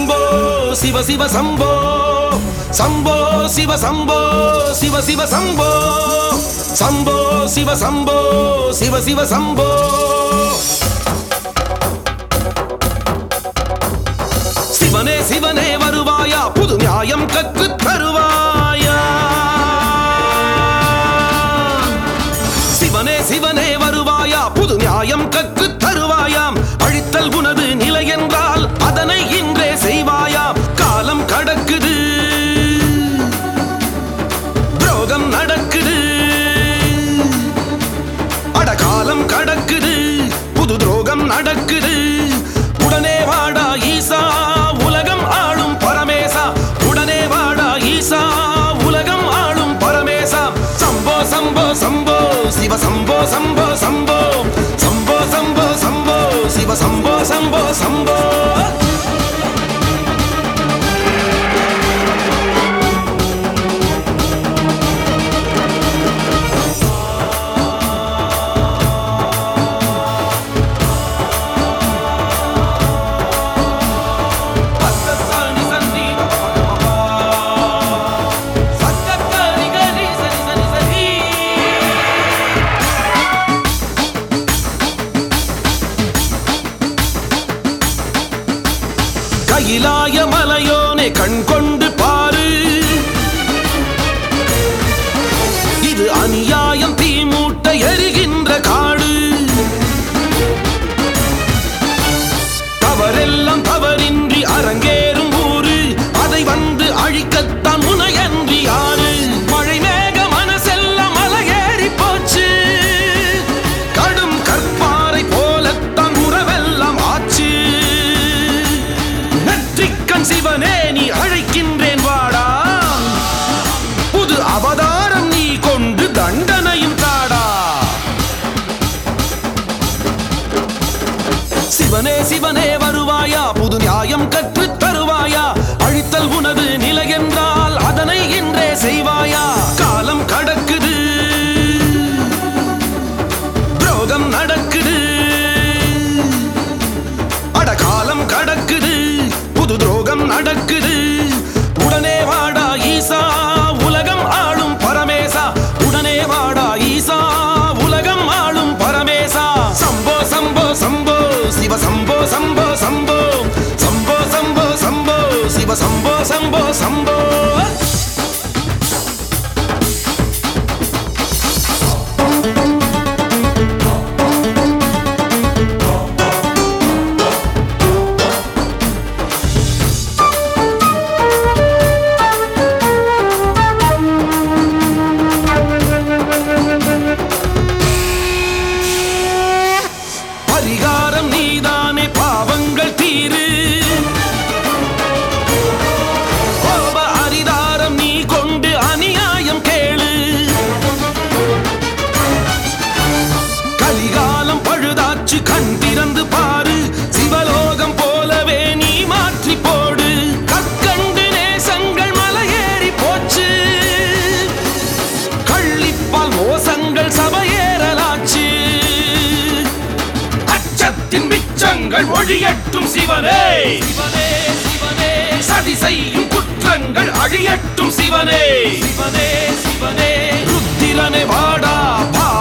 சம்போ சிவ சிவ சம்போ சம்போ சிவ சம்போ சிவ சிவ சம்போ சம்போ சிவ சம்போ சிவ சிவ சம்போ சிவனே சிவனே வருவாயா புது நியாயம் கற்று தருவாயா சிவனே சிவனே வருவாயா புது நியாயம் கற்று தருவாயாம் அழித்தல் உனது நிலை என்றால் அதனை இன்றே செய்வாயாம் காலம் கடக்குது துரோகம் நடக்குது அடகாலம் கடக்குது புது துரோகம் நடக்குது உடனே வாடா ஈசா உலகம் ஆளும் பரமேசா உடனே வாடா ஈசா உலகம் ஆளும் பரமேசா சம்போ சம்போ சம்போ சிவ சம்போ சம்போ சம்போ சம்போ சம்போ சம்போ சிவ சம்போ சம்போ சம்போ கையிலாய மலையோனே கண் கொண்டு பாரு இது அநியாயம் தீமூட்ட எரிகின்ற காடு தவறெல்லாம் தவறின்றி அரங்கேறும் ஊரு அதை வந்து அழிக்கத்தான் முனையன்றி யாரு மழை மேக மனசெல்லாம் மலையேறி போச்சு கடும் கற்பாறை போலத்தான் உறவெல்லாம் ஆச்சு சிவனே நீ அழைக்கின்றேன் வாடா புது அவதாரம் நீ கொண்டு தண்டனையும் தாடா சிவனே சிவனே வருவாயா புது நியாயம் கற்று தருவாயா அழித்தல் உனது நிலை என்றால் அதனை இன்றே செய்வாயா காலம் கடக்குது துரோகம் நடக்குது அடகாலம் கடக்குது புது துரோகம் நடக்குது உடனே வாடா ஈசா உலகம் ஆளும் பரமேசா உடனே வாடா ஈசா உலகம் ஆளும் பரமேசா சம்போ சம்போ சம்போ சிவ சம்போ சம்போ சம்போ சம்போ சம்போ சம்போ சிவ சம்போ சம்போ சம்போ பரிகாரம் நீதானே பாவங்கள் தீரு கோப அரிதாரம் நீ கொண்டு அநியாயம் கேளு கலிகாலம் பழுதாச்சு கண் திறந்து பாரு சிவலோகம் போலவே நீ மாற்றி போடு கற்கண்டு நேசங்கள் மலையேறி போச்சு கள்ளிப்பால் மோசங்கள் சபையேறலாச்சு மிச்சங்கள் ஒழியட்டும் சிவனே சிவனே சிவனே சதி செய்யும் குற்றங்கள் அழியட்டும் சிவனே சிவனே சிவனே ருத்திரனே வாடா